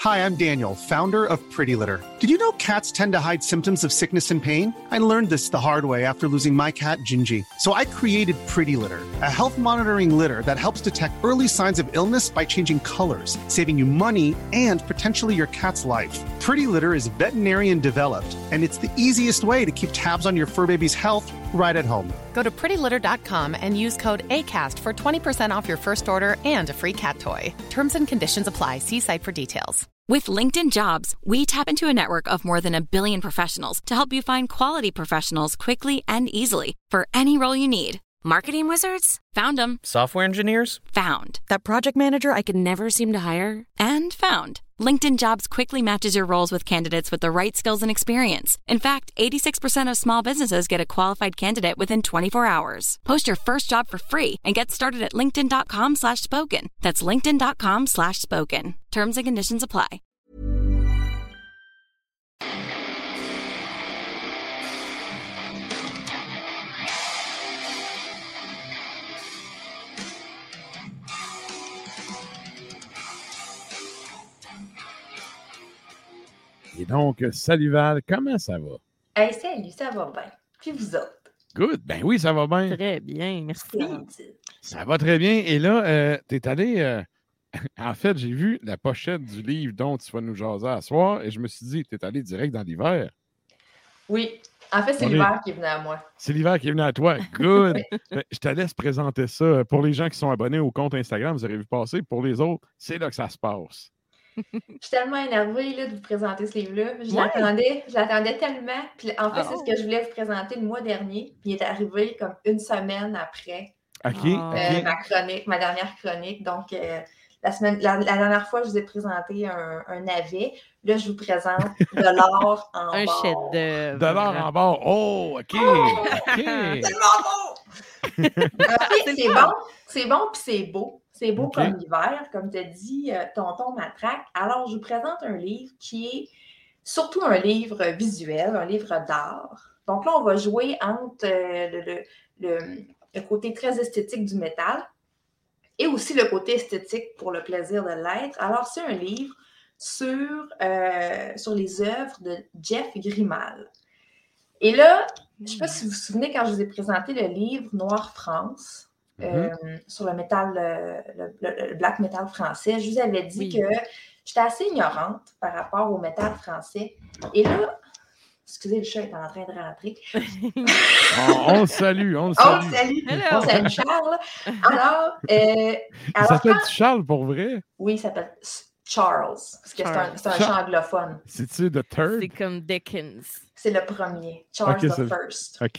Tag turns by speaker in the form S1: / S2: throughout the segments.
S1: Hi, I'm Daniel, founder of Pretty Litter. Did you know cats tend to hide symptoms of sickness and pain? I learned this the hard way after losing my cat, Gingy. So I created Pretty Litter, a health monitoring litter that helps detect early signs of illness by changing colors, saving you money and potentially your cat's life. Pretty Litter is veterinarian developed, and it's the easiest way to keep tabs on your fur baby's health right at home.
S2: Go to prettylitter.com and use code ACAST for 20% off your first order and a free cat toy. Terms and conditions apply. See site for details.
S3: With LinkedIn Jobs, we tap into a network of more than 1 billion professionals to help you find quality professionals quickly and easily for any role you need. Marketing wizards? Found them.
S4: Software engineers?
S3: Found. That project manager I could never seem to hire? And found. LinkedIn Jobs quickly matches your roles with candidates with the right skills and experience. In fact, 86% of small businesses get a qualified candidate within 24 hours. Post your first job for free and get started at linkedin.com/spoken. That's linkedin.com/spoken. Terms and conditions apply.
S5: Et donc, salut Val, comment ça va?
S6: Hey, salut, ça va bien. Puis vous autres?
S5: Good, ben oui, ça va bien.
S7: Très bien, merci.
S5: Ça va très bien. Et là, tu es allé... en fait, j'ai vu la pochette du livre dont tu vas nous jaser à soir et je me suis dit, tu es allé direct dans l'hiver.
S6: Oui, en fait, c'est l'hiver qui est venu à moi. C'est
S5: l'hiver qui est venu à toi. Good. Je te laisse présenter ça. Pour les gens qui sont abonnés au compte Instagram, vous aurez vu passer. Pour les autres, c'est là que ça se passe.
S6: Je suis tellement énervée là, de vous présenter ce livre-là. Je l'attendais tellement. Puis en fait, c'est ce que je voulais vous présenter le mois dernier. Puis il est arrivé comme une semaine après ma dernière chronique. Donc, la dernière fois, je vous ai présenté un navet. Là, je vous présente de l'or en
S7: un
S6: bord.
S7: chef-d'œuvre.
S5: De l'or en bord. Oh, OK.
S6: Tellement bon! C'est bon, puis c'est beau. C'est beau comme l'hiver, comme tu as dit, tonton Matraque. Alors, je vous présente un livre qui est surtout un livre visuel, un livre d'art. Donc là, on va jouer entre le côté très esthétique du métal et aussi le côté esthétique pour le plaisir de l'être. Alors, c'est un livre sur les œuvres de Jeff Grimal. Et là, je ne sais pas si vous vous souvenez, quand je vous ai présenté le livre Noir France, sur le métal, le black metal français, je vous avais dit que j'étais assez ignorante par rapport au métal français. Et là, excusez, le chat est en train de rentrer.
S5: On le salue.
S6: On salue Charles. Alors,
S5: il s'appelle Charles pour vrai?
S6: Oui, il s'appelle Charles, parce que c'est un chant anglophone.
S5: C'est-tu The Third?
S7: C'est comme Dickens.
S6: C'est le premier, Charles the First.
S5: OK.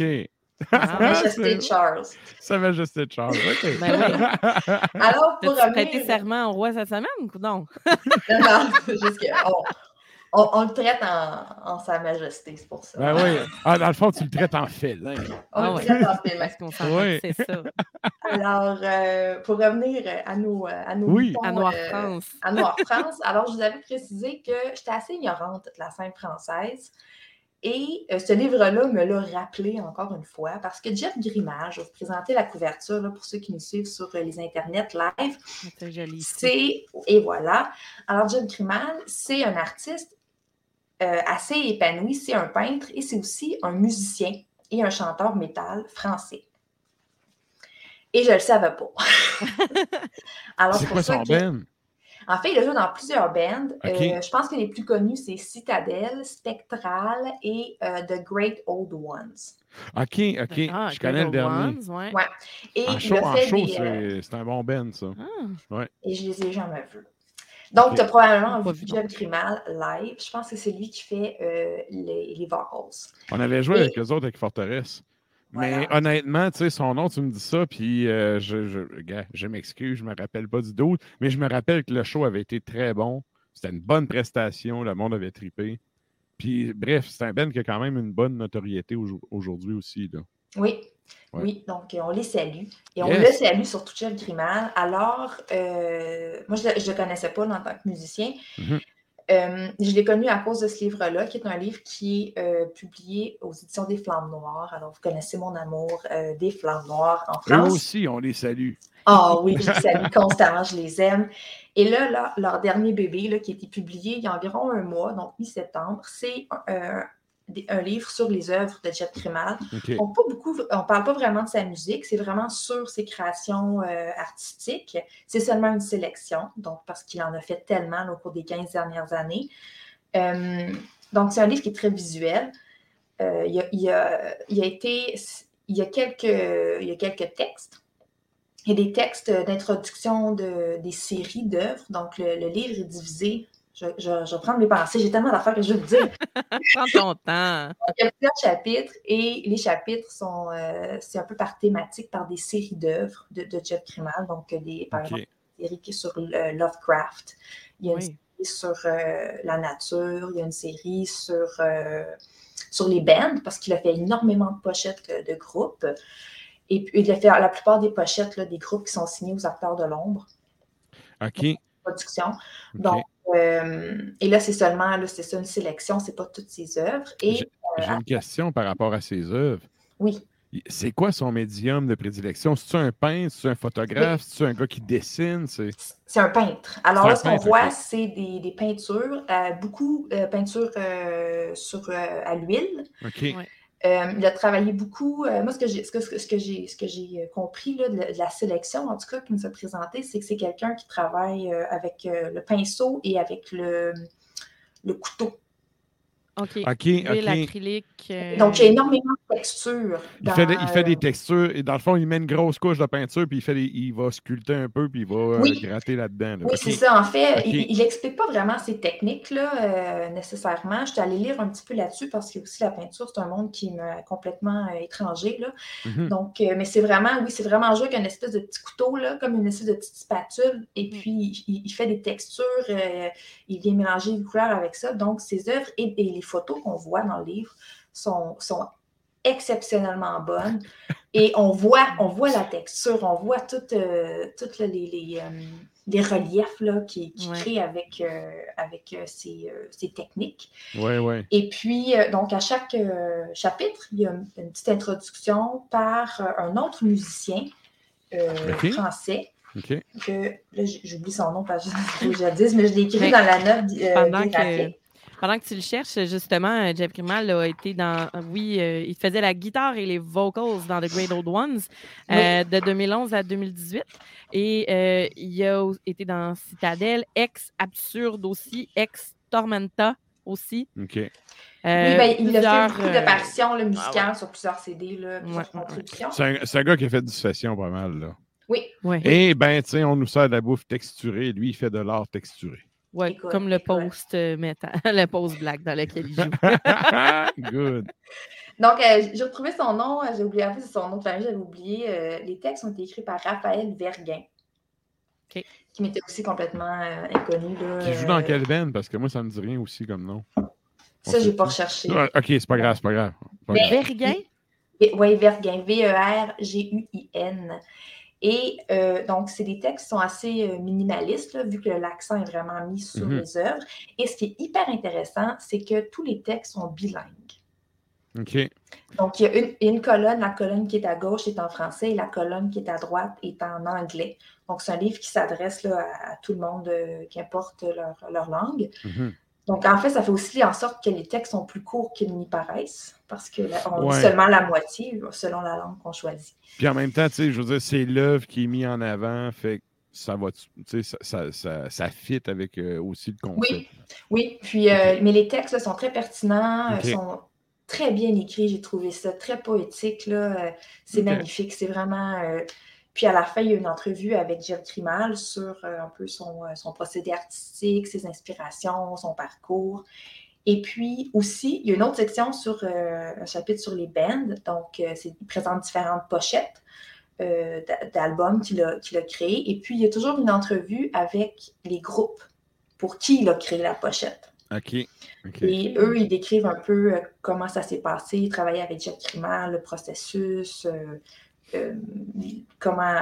S6: Sa Majesté Charles.
S5: Sa Majesté Charles, OK.
S7: Ben oui.
S6: Alors, pour
S7: as-tu prêté serment au roi cette semaine ou non?
S6: Non, juste on le traite en Sa Majesté, c'est pour ça.
S5: Ben oui. Dans le fond, tu le traites en félin.
S6: On le traite en félin.
S7: Parce qu'on s'en c'est ça.
S6: Alors, pour revenir à nos
S7: à Noir France.
S6: À Noir France, alors je vous avais précisé que j'étais assez ignorante de la scène française. Et ce livre-là me l'a rappelé encore une fois parce que Jeff Grimal, je vais vous présenter la couverture là, pour ceux qui nous suivent sur les internets live.
S7: C'est joli.
S6: Et voilà. Alors, Jeff Grimal, c'est un artiste assez épanoui. C'est un peintre et c'est aussi un musicien et un chanteur métal français. Et je ne le savais pas. Alors,
S5: c'est quoi son band?
S6: En fait, il a joué dans plusieurs bands. Je pense que les plus connus, c'est Citadel, Spectral et The Great Old Ones.
S5: OK. Je connais le dernier.
S6: Ouais. Et
S5: en show, c'est un bon band, ça. Ouais.
S6: Et je les ai jamais vus. Donc, tu as probablement vu Jeff Grimal live. Je pense que c'est lui qui fait les vocals.
S5: On avait joué avec eux autres avec Forteresse. Mais honnêtement, tu sais, son nom, tu me dis ça, puis je m'excuse, je me rappelle pas du doute, mais je me rappelle que le show avait été très bon. C'était une bonne prestation, le monde avait trippé. Puis bref, c'est un band qui a quand même une bonne notoriété aujourd'hui aussi, là.
S6: Oui, donc on les salue. Et on le salue surtout Jeff Grimal. Alors, moi, je ne le connaissais pas en tant que musicien. Je l'ai connu à cause de ce livre-là, qui est un livre qui est publié aux éditions des Flammes Noires. Alors, vous connaissez mon amour des Flammes Noires en France.
S5: Eux aussi, on les salue.
S6: Ah oui, je les salue constamment, je les aime. Et là, leur dernier bébé, là, qui a été publié il y a environ un mois, donc mi-septembre, c'est un livre sur les œuvres de Jeff Krimal.
S5: Okay.
S6: On ne parle pas vraiment de sa musique, c'est vraiment sur ses créations artistiques. C'est seulement une sélection, donc parce qu'il en a fait tellement là, au cours des 15 dernières années. Donc, c'est un livre qui est très visuel. Il y a quelques textes. Il y a des textes d'introduction des séries d'œuvres. Donc, le livre est divisé. Je vais prendre mes pensées. J'ai tellement d'affaires que je veux vous dire.
S7: Prends ton temps.
S6: Il y a plusieurs chapitres et les chapitres sont c'est un peu par thématique, par des séries d'œuvres de Jeff Krimal. Donc, par exemple, une série qui est sur Lovecraft. Il y a une série sur la nature. Il y a une série sur les bands parce qu'il a fait énormément de pochettes de groupes. Et puis, il a fait la plupart des pochettes là, des groupes qui sont signés aux Acteurs de l'ombre.
S5: OK.
S6: Production. Donc, et là, c'est seulement une sélection, c'est pas toutes ses œuvres. Et,
S5: j'ai une question par rapport à ses œuvres.
S6: Oui.
S5: C'est quoi son médium de prédilection? C'est-tu un peintre? C'est-tu un photographe? C'est-tu un gars qui dessine?
S6: C'est un peintre. Alors là, ce qu'on voit, c'est des peintures, beaucoup peintures à l'huile.
S5: OK.
S6: Ouais. Il a travaillé beaucoup. Moi, ce que j'ai compris là, de la sélection, en tout cas, qui nous a présenté, c'est que c'est quelqu'un qui travaille avec le pinceau et avec le couteau.
S7: OK.
S5: L'acrylique.
S6: Donc, il y a énormément de textures.
S5: Il fait des textures et dans le fond, il met une grosse couche de peinture puis il va sculpter un peu puis il va gratter là-dedans. Là.
S6: Oui, c'est ça. En fait, il n'explique pas vraiment ses techniques là, nécessairement. Je suis allée lire un petit peu là-dessus parce que aussi la peinture, c'est un monde qui m'est complètement étranger. Là. Donc, mais c'est vraiment joué avec une espèce de petit couteau, là, comme une espèce de petite spatule. Et puis, il fait des textures, il vient mélanger les couleurs avec ça. Donc, ses œuvres et les photos qu'on voit dans le livre sont exceptionnellement bonnes. Et on voit la texture, on voit toutes les reliefs là, qu'il crée avec ses techniques.
S5: Ouais.
S6: Et puis, donc, à chaque chapitre, il y a une petite introduction par un autre musicien français.
S5: Okay.
S6: Là, j'oublie son nom parce que je le dis, mais je l'ai écrit dans la note
S7: pendant que tu le cherches, justement, Jeff Krimal a été dans... il faisait la guitare et les vocals dans The Great Old Ones de 2011 à 2018. Et il a été dans Citadel, Absurde aussi, Tormenta aussi.
S5: OK.
S6: Il a fait beaucoup d'apparitions musicales sur plusieurs CD, là, plusieurs contributions.
S5: C'est un gars qui a fait du session pas mal, là.
S6: Oui.
S5: Et ben, tu sais, on nous sert de la bouffe texturée. Lui, il fait de l'art texturé.
S7: Oui, comme le post-metal, le post-black dans lequel il joue.
S5: Good.
S6: Donc, j'ai retrouvé son nom, j'ai oublié, en fait, c'est son nom de famille, j'avais oublié. Les textes ont été écrits par Raphaël Verguin, qui m'était aussi complètement inconnu. Là,
S5: qui joue dans quelle band? Parce que moi, ça ne me dit rien aussi comme nom.
S6: Ça, je n'ai pas recherché.
S5: OK, c'est pas grave.
S7: Verguin?
S6: Oui, Verguin, Verguin. Et donc, c'est des textes qui sont assez minimalistes, là, vu que l'accent est vraiment mis sur les œuvres. Et ce qui est hyper intéressant, c'est que tous les textes sont bilingues.
S5: OK.
S6: Donc, il y a une colonne, la colonne qui est à gauche est en français et la colonne qui est à droite est en anglais. Donc, c'est un livre qui s'adresse là, à tout le monde, qu'importe leur langue. Donc, en fait, ça fait aussi en sorte que les textes sont plus courts qu'ils n'y paraissent, parce qu'on dit seulement la moitié, selon la langue qu'on choisit.
S5: Puis en même temps, tu sais, je veux dire, c'est l'œuvre qui est mise en avant, fait que ça va, tu sais, ça fit avec aussi le concept.
S6: Oui. Puis, mais les textes là, sont très pertinents, sont très bien écrits, j'ai trouvé ça très poétique, là. C'est magnifique, c'est vraiment... Puis à la fin, il y a une entrevue avec Jeff Krimal sur un peu son procédé artistique, ses inspirations, son parcours. Et puis aussi, il y a une autre section sur un chapitre sur les bands. Donc, il présente différentes pochettes d'albums qu'il a créées. Et puis, il y a toujours une entrevue avec les groupes pour qui il a créé la pochette.
S5: OK.
S6: Et eux, ils décrivent un peu comment ça s'est passé, ils travaillaient avec Jeff Krimal, le processus... comment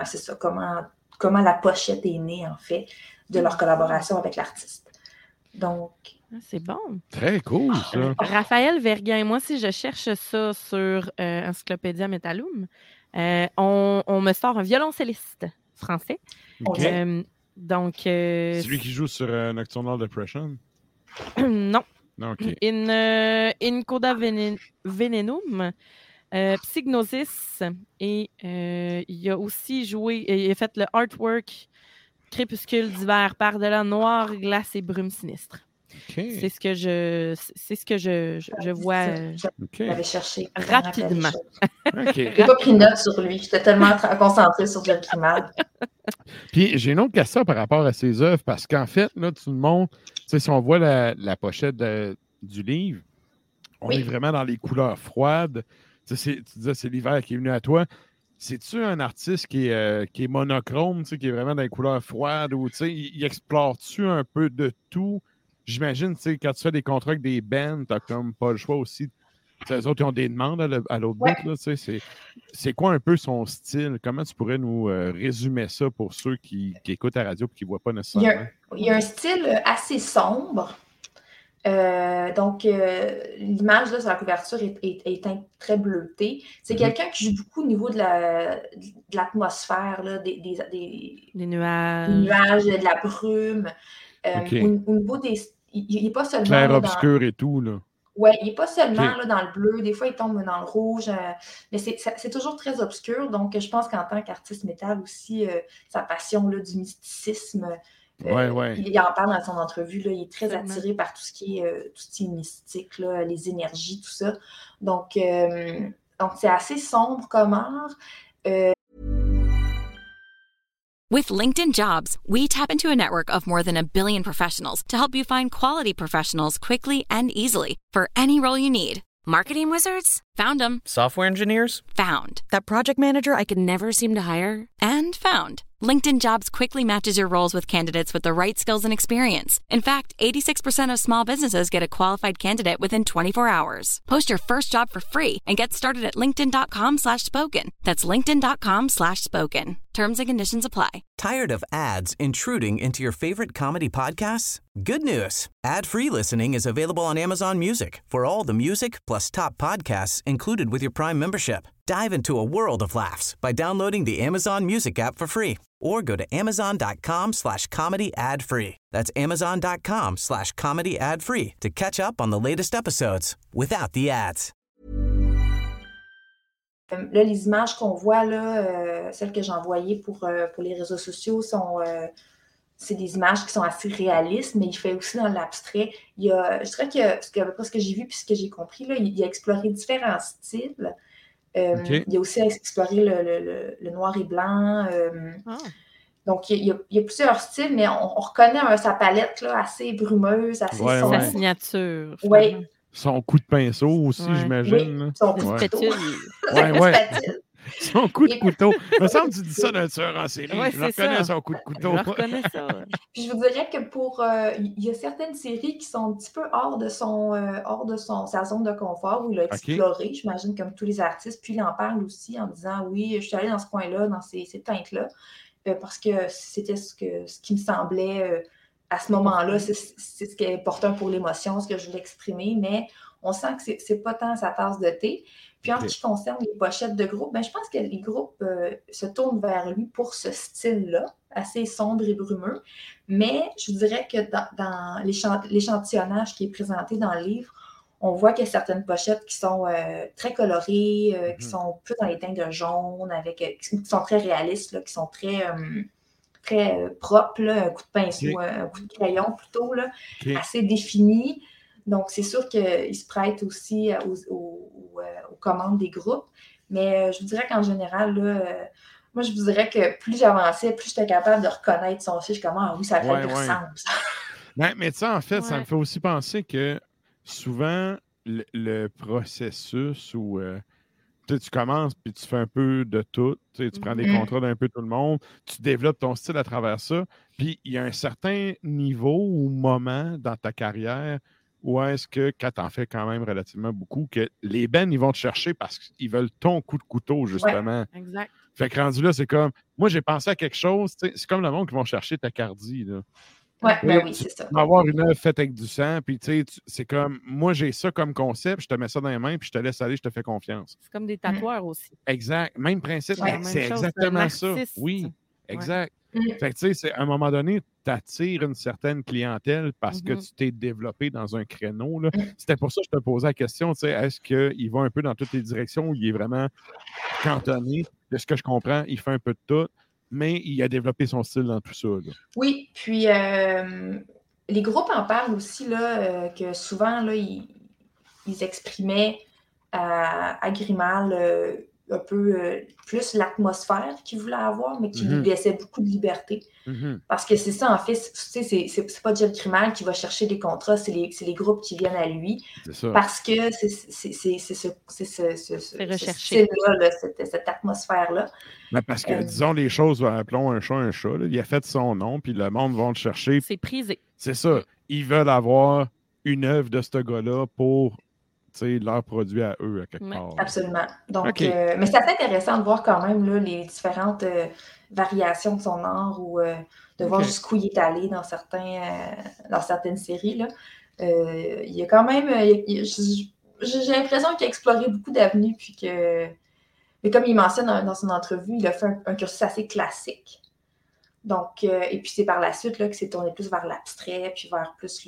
S6: la pochette est née, en fait, de leur collaboration avec l'artiste. Donc,
S7: C'est bon.
S5: Très cool, ça.
S7: Raphaël Verguin, moi, si je cherche ça sur Encyclopédia Metallum, on me sort un violoncelliste français.
S5: OK.
S7: Donc,
S5: c'est lui qui joue sur Nocturnal Depression?
S7: non.
S5: Non, OK.
S7: In Coda Venenum, Psygnosis, et il a aussi joué, il a fait le artwork Crépuscule d'hiver, par-delà noir, glace et brume sinistre.
S5: Okay.
S7: C'est ce que je vois
S6: j'avais cherché
S7: rapidement.
S6: Okay. J'ai pas pris note sur lui. J'étais tellement concentrée sur Jeff Grimald.
S5: Puis j'ai une autre question par rapport à ses œuvres, parce qu'en fait, là, tout le monde, si on voit la pochette du livre, on est vraiment dans les couleurs froides. Tu disais, c'est l'hiver qui est venu à toi. C'est-tu un artiste qui est monochrome, qui est vraiment dans les couleurs froides, ou il explore-tu un peu de tout? J'imagine, quand tu fais des contrats avec des bands, tu n'as comme pas le choix aussi. Les autres, ils ont des demandes à l'autre bout. Là, c'est quoi un peu son style? Comment tu pourrais nous résumer ça pour ceux qui écoutent à la radio et qui ne voient pas nécessairement?
S6: Il y a un style assez sombre. Donc, l'image là, sur la couverture est très bleutée. C'est quelqu'un qui joue beaucoup au niveau de l'atmosphère, là, des nuages, de la brume. Au niveau des... Il n'est pas seulement...
S5: Clair-obscur et tout, là.
S6: Oui, il n'est pas seulement là, dans le bleu. Des fois, il tombe dans le rouge. Mais c'est toujours très obscur. Donc, je pense qu'en tant qu'artiste métal aussi, sa passion là, du mysticisme... Il en parle dans son entrevue, là, il est très attiré par tout ce qui est mystique, là, les énergies, tout ça. Donc c'est assez sombre comme art.
S3: With LinkedIn Jobs, we tap into a network of more than 1 billion professionals to help you find quality professionals quickly and easily for any role you need. Marketing wizards? Found them.
S4: Software engineers?
S3: Found. That project manager I could never seem to hire? And found. LinkedIn Jobs quickly matches your roles with candidates with the right skills and experience. In fact, 86% of small businesses get a qualified candidate within 24 hours. Post your first job for free and get started at linkedin.com/spoken. That's linkedin.com/spoken. Terms and conditions apply.
S8: Tired of ads intruding into your favorite comedy podcasts? Good news. Ad-free listening is available on Amazon Music for all the music plus top podcasts included with your Prime membership. Dive into a world of laughs by downloading the Amazon Music app for free or go to amazon.com/comedy ad-free. That's amazon.com/comedy ad-free to catch up on the latest episodes without the ads.
S6: Là, les images qu'on voit, là, celles que j'ai envoyées pour les réseaux sociaux c'est des images qui sont assez réalistes, mais il fait aussi dans l'abstrait. Je dirais que ce que j'ai vu puis ce que j'ai compris, là, il a exploré différents styles. Il a aussi exploré le noir et blanc. Donc, il y a plusieurs styles, mais on reconnaît sa palette là, assez brumeuse, assez sombre.
S7: Sa signature.
S6: Oui.
S5: Son coup de pinceau aussi, j'imagine.
S6: Oui, son coup de couteau.
S5: Son coup de couteau. Il me semble que tu dis ça d'un tueur en série.
S7: Ouais,
S5: je reconnais son coup de couteau.
S7: Je reconnais ça.
S6: Puis je vous dirais que il y a certaines séries qui sont un petit peu hors de sa zone de confort où il a exploré, j'imagine, comme tous les artistes. Puis il en parle aussi en disant, oui, je suis allée dans ce coin-là, dans ces teintes-là, parce que c'était ce qui me semblait... à ce moment-là, c'est ce qui est important pour l'émotion, ce que je voulais exprimer, mais on sent que c'est pas tant sa tasse de thé. Puis en ce qui concerne les pochettes de groupe, je pense que les groupes se tournent vers lui pour ce style-là, assez sombre et brumeux. Mais je vous dirais que dans l'échantillonnage qui est présenté dans le livre, on voit qu'il y a certaines pochettes qui sont très colorées, qui sont plus dans les teintes de jaune, qui sont très réalistes, là, qui sont très propre, là, un coup de pinceau, un coup de crayon plutôt, là, assez défini. Donc, c'est sûr qu'il se prête aussi aux commandes des groupes. Mais je vous dirais qu'en général, là, moi, je vous dirais que plus j'avançais, plus j'étais capable de reconnaître son style. Je suis comme, ah oui, ça fait du sens.
S5: Mais tu sais, en fait, ça me fait aussi penser que souvent, le processus où... tu commences puis tu fais un peu de tout. Tu prends des contrats d'un peu tout le monde. Tu développes ton style à travers ça. Puis il y a un certain niveau ou moment dans ta carrière où est-ce que, quand tu en fais quand même relativement beaucoup, que les bands, ils vont te chercher parce qu'ils veulent ton coup de couteau, justement.
S7: Ouais, exact.
S5: Fait que rendu là, c'est comme... Moi, j'ai pensé à quelque chose. C'est comme le monde qui vont chercher ta cardie. Là.
S6: Oui, ben oui, c'est ça.
S5: Tu vas avoir une œuvre faite avec du sang, puis tu sais, c'est comme, moi, j'ai ça comme concept, je te mets ça dans les mains, puis je te laisse aller, je te fais confiance.
S7: C'est comme des tatoueurs aussi.
S5: Exact. Même principe,
S6: Ouais.
S5: c'est
S7: Même chose,
S5: exactement
S7: c'est un
S5: ça.
S7: artiste.
S5: Oui, exact.
S6: Mm.
S5: Fait que, tu sais, à un moment donné, tu attires une certaine clientèle parce que tu t'es développé dans un créneau. Là. C'était pour ça que je te posais la question, tu sais, est-ce qu'il va un peu dans toutes les directions ou il est vraiment cantonné? De ce que je comprends, il fait un peu de tout, mais il a développé son style dans tout ça. Là.
S6: Oui, puis les groupes en parlent aussi, là, que souvent, là, ils exprimaient à Grimal un peu plus l'atmosphère qu'ils voulaient avoir, mais qui lui laissait beaucoup de liberté. Parce que c'est ça, en fait, c'est pas Jeff Grimal qui va chercher des contrats, c'est les groupes qui viennent à lui.
S5: C'est ça.
S6: Parce que c'est ce style-là, cette atmosphère-là.
S5: Ben parce que, disons les choses, appelons un chat, là, il a fait son nom, puis le monde va le chercher.
S7: C'est prisé.
S5: C'est ça. Ils veulent avoir une œuvre de ce gars-là pour leur produit à eux, à quelque part.
S6: Absolument. Donc, mais c'est assez intéressant de voir quand même là, les différentes variations de son art ou de voir jusqu'où il est allé dans certaines séries. Là. Il y a quand même... j'ai l'impression qu'il a exploré beaucoup d'avenues, puis que... Mais comme il mentionne dans son entrevue, il a fait un cursus assez classique. Donc, et puis c'est par la suite là, que c'est tourné plus vers l'abstrait, puis vers plus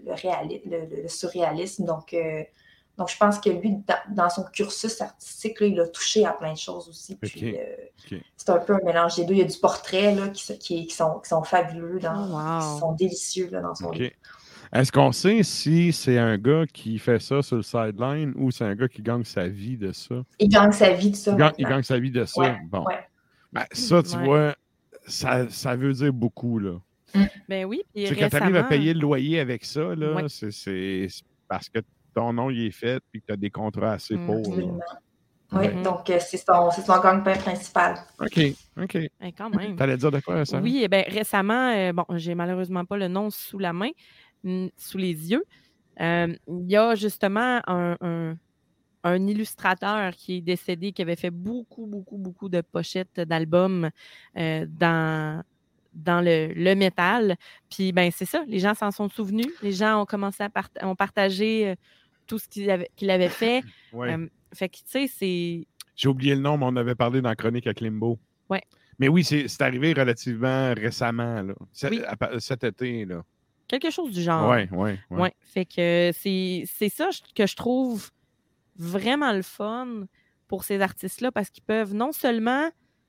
S6: le surréalisme. Donc, je pense que lui, dans son cursus artistique, là, il a touché à plein de choses aussi. Puis, c'est un peu un mélange des deux. Il y a du portrait là, qui sont fabuleux, qui sont délicieux là, dans son livre.
S5: Est-ce qu'on sait si c'est un gars qui fait ça sur le sideline ou c'est un gars qui gagne sa vie de ça?
S6: Il gagne sa vie de ça.
S5: Il gagne sa vie de ça.
S6: Ouais,
S5: bon.
S6: Ouais.
S5: Ben, ça, tu vois, ça veut dire beaucoup. Là.
S7: Ben oui. Puis
S5: quand tu arrives à payer le loyer avec ça, là, c'est parce que ton nom il est fait et que tu as des contrats assez pauvres.
S6: Oui, donc c'est son gagne-pain principal.
S5: OK.
S7: Quand même.
S5: Tu allais dire de quoi récemment?
S7: Oui, bien récemment, j'ai malheureusement pas le nom sous la main, sous les yeux. Il y a justement un illustrateur qui est décédé, qui avait fait beaucoup de pochettes d'albums dans le métal. Puis, ben c'est ça, les gens s'en sont souvenus. Les gens ont commencé ont partagé tout ce qu'il avait fait. Fait que, tu sais, c'est...
S5: J'ai oublié le nom, mais on avait parlé dans la chronique à Klimbo.
S7: Oui.
S5: Mais oui, c'est arrivé relativement récemment, là. Cet été, là.
S7: Quelque chose du genre.
S5: Oui.
S7: Fait que c'est ça que je trouve vraiment le fun pour ces artistes-là, parce qu'ils peuvent non seulement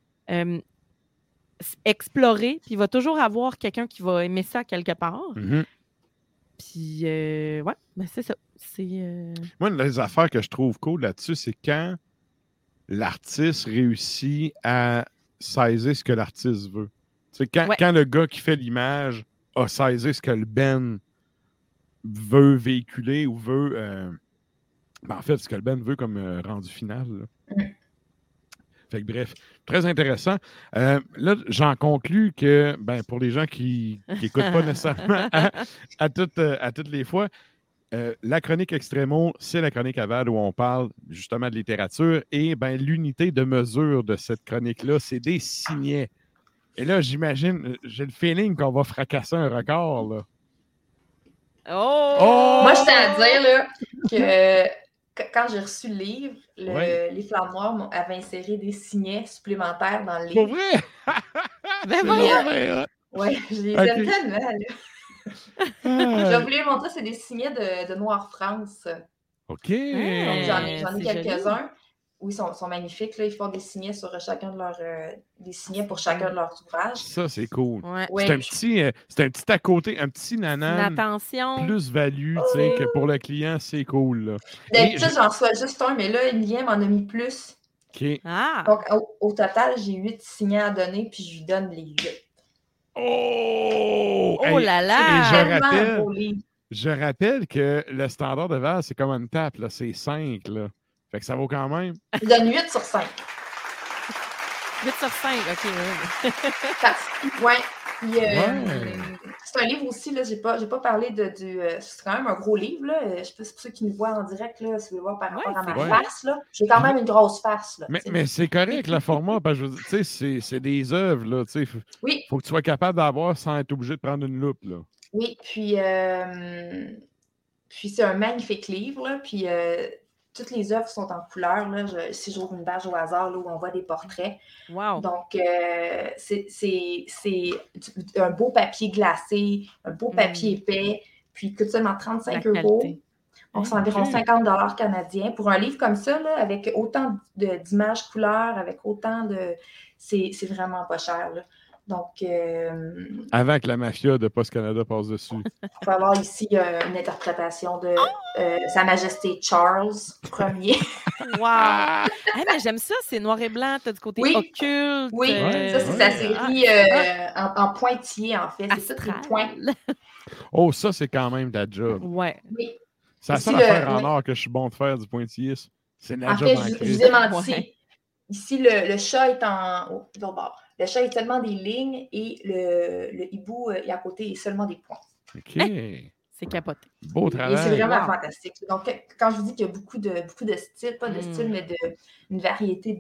S7: explorer, puis il va toujours avoir quelqu'un qui va aimer ça quelque part. Puis, ben c'est ça.
S5: Moi, une des affaires que je trouve cool là-dessus, c'est quand l'artiste réussit à saisir ce que l'artiste veut. C'est quand le gars qui fait l'image a saisi ce que le band veut véhiculer ou veut... en fait, ce que le band veut comme rendu final. Là. Fait que bref, très intéressant. Là, j'en conclus que, pour les gens qui n'écoutent pas nécessairement à toutes les fois, la chronique Extremo, c'est la chronique Aval où on parle justement de littérature et l'unité de mesure de cette chronique-là, c'est des signets. Et là, j'imagine, j'ai le feeling qu'on va fracasser un record. Là.
S6: Oh! Moi, je tiens à dire là, que quand j'ai reçu le livre, les Flammes Noires avaient inséré des signets supplémentaires dans le livre.
S5: Pour vrai?
S6: Oui, je les aime tellement. J'ai oublié de montrer, c'est des signets de Noir France.
S5: OK.
S6: Donc, j'en ai quelques-uns. Oui, ils sont magnifiques. Là. Ils font des signets sur chacun de leurs des signets pour chacun de leurs ouvrages.
S5: Ça, c'est cool.
S7: Ouais.
S5: C'est un petit à côté, un petit nanan. Plus-value, que pour le client, c'est cool. Là.
S6: D'habitude, j'en reçois juste un, mais là, Emilien m'en a mis plus.
S5: OK.
S6: Donc, au total, j'ai 8 signets à donner, puis je lui donne les 8.
S5: Oh
S7: là là!
S5: Je rappelle que le standard de verre, c'est comme une tape, là, c'est 5. Là. Fait que ça vaut quand même.
S6: Je donne 8 sur 5.
S7: 8 sur 5, OK.
S6: C'est un livre aussi, là, j'ai pas parlé c'est quand même un gros livre, là. Je sais pas si pour ceux qui nous voient en direct, là, si vous voulez voir par rapport à ma face, là. J'ai quand même une grosse face, là.
S5: Mais c'est correct, le format, parce que tu sais, c'est des œuvres, là, tu sais.
S6: Oui.
S5: Faut que tu sois capable d'avoir sans être obligé de prendre une loupe, là.
S6: Oui, puis c'est un magnifique livre, là, puis toutes les œuvres sont en couleur. Là. Si j'ouvre une page au hasard là, où on voit des portraits.
S7: Wow.
S6: Donc, c'est un beau papier glacé, un beau papier épais, puis coûte seulement 35 €. Donc, c'est environ 50 $ canadiens. Pour un livre comme ça, là, avec autant d'images couleurs, avec autant de... C'est vraiment pas cher. Là. Donc...
S5: Avant que la mafia de Post Canada passe dessus.
S6: On peut avoir ici une interprétation de Sa Majesté Charles Ier.
S7: Wow! Hey, mais j'aime ça, c'est noir et blanc, tu as du côté occulte.
S6: Oui, ça, c'est sa série en pointillé, en fait. C'est ça, des points.
S5: Oh, ça, c'est quand même de la job.
S7: Ouais.
S6: Oui.
S5: C'est la seule affaire en or que je suis bon de faire du pointillisme. C'est de la job en
S6: fait, je vous ai menti. Ouais. Ici, le chat est en... l'autre bord. Le chat est seulement des lignes et le hibou à côté est seulement des points.
S5: OK.
S7: C'est capoté.
S5: Beau travail.
S6: Et c'est vraiment fantastique. Donc, quand je vous dis qu'il y a beaucoup de styles, pas de styles, mais une variété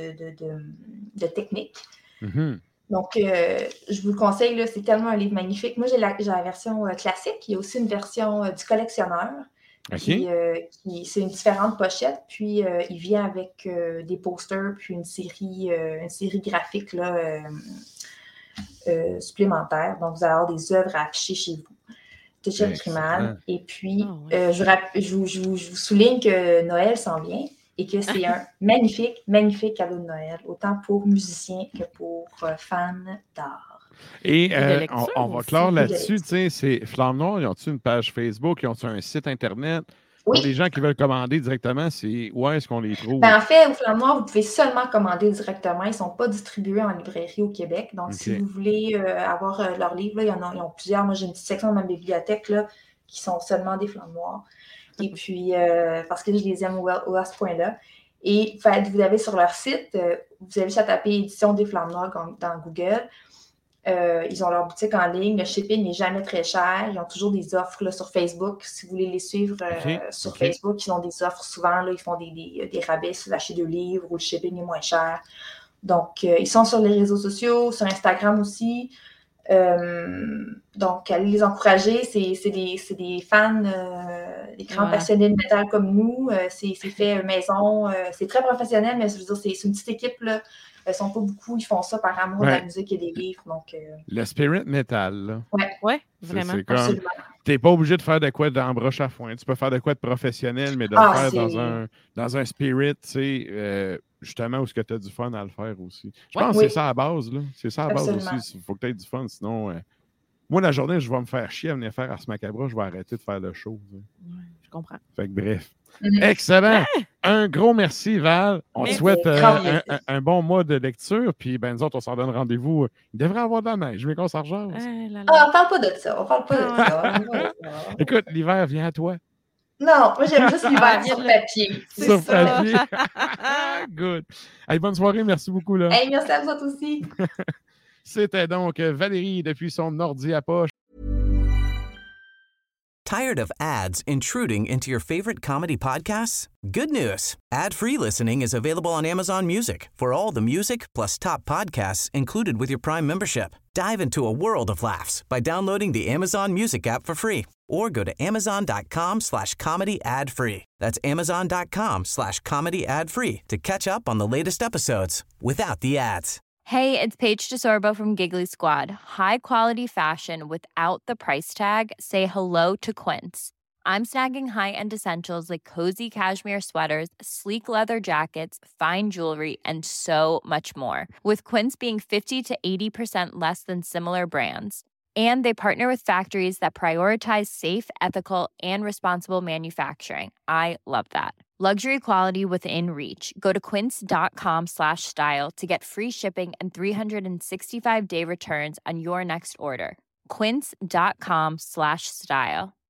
S6: de techniques.
S5: Mm-hmm.
S6: Donc, je vous le conseille, là, c'est tellement un livre magnifique. Moi, j'ai la version classique. Il y a aussi une version du collectionneur.
S5: Okay.
S6: C'est une différente pochette, puis il vient avec des posters, puis une série graphique là, supplémentaire. Donc, vous allez avoir des œuvres à afficher chez vous. De Jeff Krimal. Et puis, je vous souligne que Noël s'en vient et que c'est un magnifique, magnifique cadeau de Noël, autant pour musiciens que pour fans d'art.
S5: Et on va clore là-dessus, tu sais, c'est Flamme Noire, ils ont-tu une page Facebook, ils ont-tu un site Internet?
S6: Oui.
S5: Pour les gens qui veulent commander directement, où est-ce qu'on les trouve?
S6: En fait, au Flamme Noire, vous pouvez seulement commander directement. Ils ne sont pas distribués en librairie au Québec. Donc, si vous voulez avoir leurs livres, là, ils ont plusieurs. Moi, j'ai une petite section dans ma bibliothèque là, qui sont seulement des Flammes Noires. Et puis, parce que je les aime à ce point-là. Et vous avez sur leur site, vous avez juste à taper édition des Flammes Noires dans Google. Ils ont leur boutique en ligne. Le shipping n'est jamais très cher. Ils ont toujours des offres là, sur Facebook. Si vous voulez les suivre sur Facebook, ils ont des offres souvent. Là, ils font des rabais sur l'achat de livres où le shipping est moins cher. Donc, ils sont sur les réseaux sociaux, sur Instagram aussi. Donc, allez les encourager. C'est des fans, des grands passionnés de métal comme nous. C'est fait maison. C'est très professionnel, mais je veux dire, c'est une petite équipe, là. Ils ne sont pas beaucoup, ils font ça par amour de la musique et des livres. Donc,
S5: le spirit metal, là.
S7: Oui, vraiment.
S5: C'est comme, t'es pas obligé de faire de quoi dans broche à foin. Tu peux faire de quoi de professionnel, mais de le faire dans un spirit, tu sais, justement, où est-ce que tu as du fun à le faire aussi. Je pense que c'est ça à la base, là. C'est ça à la base aussi. Il faut que tu aies du fun, sinon... moi, la journée, je vais me faire chier à venir faire Ars Macabra, je vais arrêter de faire le show.
S7: Oui, je comprends.
S5: Fait que bref. Excellent. Un gros merci, Val. On te souhaite un bon mois de lecture. Puis, nous autres, on s'en donne rendez-vous. Il devrait y avoir de la neige, mais qu'on s'en rejase.
S6: On parle pas de ça. On parle pas de ça.
S5: Écoute, l'hiver vient à toi.
S6: Non, moi, j'aime juste l'hiver sur papier.
S5: Sur papier. Good. Hey, bonne soirée. Merci beaucoup. Là.
S6: Hey, merci à vous autres aussi.
S5: C'était donc Valérie depuis son ordi à poche.
S8: Tired of ads intruding into your favorite comedy podcasts? Good news. Ad-free listening is available on Amazon Music for all the music plus top podcasts included with your Prime membership. Dive into a world of laughs by downloading the Amazon Music app for free or go to amazon.com/comedy ad-free. That's amazon.com/comedy ad-free to catch up on the latest episodes without the ads.
S4: Hey, it's Paige DeSorbo from Giggly Squad. High quality fashion without the price tag. Say hello to Quince. I'm snagging high-end essentials like cozy cashmere sweaters, sleek leather jackets, fine jewelry, and so much more. With Quince being 50 to 80% less than similar brands. And they partner with factories that prioritize safe, ethical, and responsible manufacturing. I love that. Luxury quality within reach. Go to quince.com/style to get free shipping and 365-day returns on your next order. Quince.com/style.